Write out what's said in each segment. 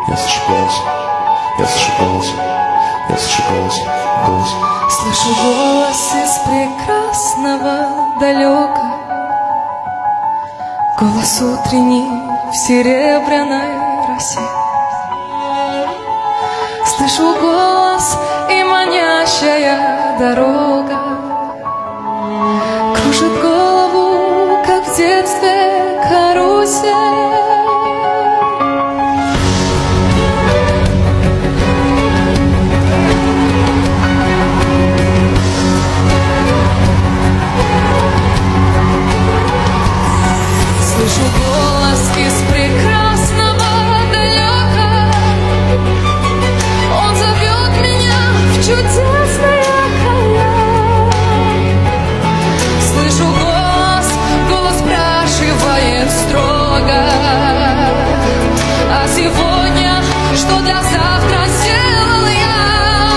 Я слышу голос, я слышу голос, я слышу голос, голос. Слышу голос из прекрасного далека, голос утренний в серебряной росе. Слышу голос и манящая дорога кружит голову, как в детстве карусель. Слышу голос из прекрасного далека, он зовет меня в чудесные края. Слышу голос, голос спрашивает строго: а сегодня что для завтра сделал я?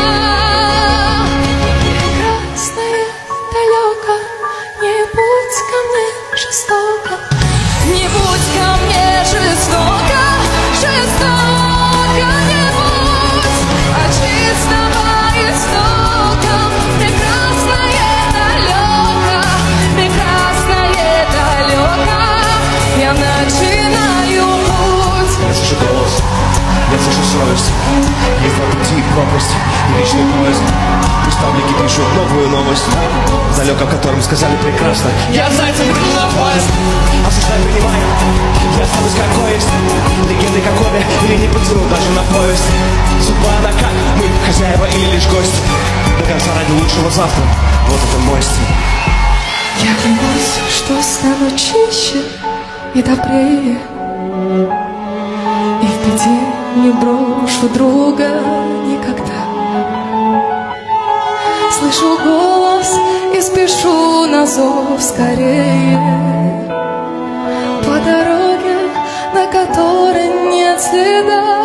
Прекрасное далеко, не будь ко мне жестоко. Не будь ко мне жестоко, жестоко не будь, от чистого истока. Прекрасное далеко, прекрасное далеко, я начинаю путь. Я слышу голос, я слышу совесть. Есть два пути, пропасть и вечный поезд. Наставники пишут новую новость, далеко в котором сказали прекрасно. Я зайцем прыгну на поезд, осуждаю, принимаю. Я останусь какой есть, легендой как обе, или не потяну даже на поезд. Судьба она как, мы хозяева или лишь гости. До конца ради лучшего завтра, вот это мой стиль. Я клянусь, что стану чище и добрее, и в беде не брошу друга никогда. Слышу голос и спешу на зов скорее, по дороге, на которой нет следа.